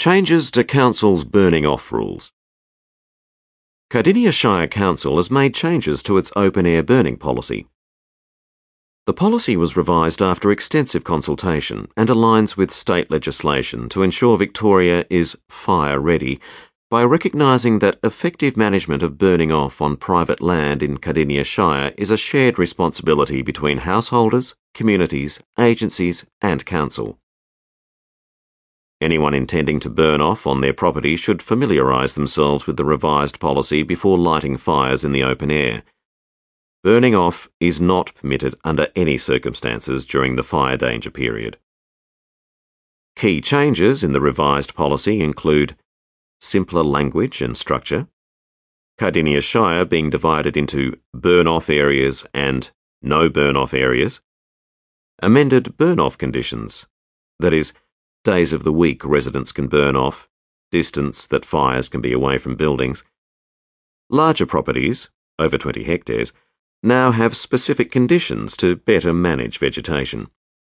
Changes to Council's burning off rules. Cardinia Shire Council has made changes to its open-air burning policy. The policy was revised after extensive consultation and aligns with state legislation to ensure Victoria is fire-ready by recognising that effective management of burning off on private land in Cardinia Shire is a shared responsibility between householders, communities, agencies and council. Anyone intending to burn off on their property should familiarise themselves with the revised policy before lighting fires in the open air. Burning off is not permitted under any circumstances during the fire danger period. Key changes in the revised policy include simpler language and structure, Cardinia Shire being divided into burn-off areas and no burn-off areas, amended burn-off conditions, that is, days of the week residents can burn off, distance that fires can be away from buildings. Larger properties, over 20 hectares, now have specific conditions to better manage vegetation.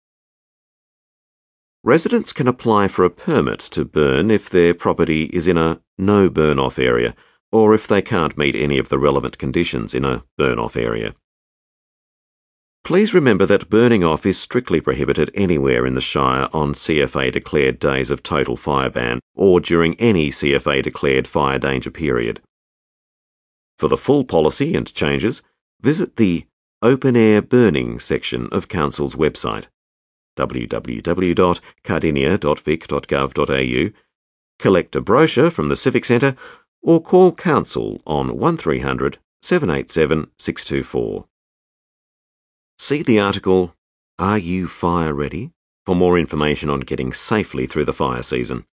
Residents can apply for a permit to burn if their property is in a no burn-off area or if they can't meet any of the relevant conditions in a burn-off area. Please remember that burning off is strictly prohibited anywhere in the Shire on CFA-declared days of total fire ban or during any CFA-declared fire danger period. For the full policy and changes, visit the Open Air Burning section of Council's website, www.cardinia.vic.gov.au, collect a brochure from the Civic Centre or call Council on 1300 787 624. See the article, Are You Fire Ready? For more information on getting safely through the fire season.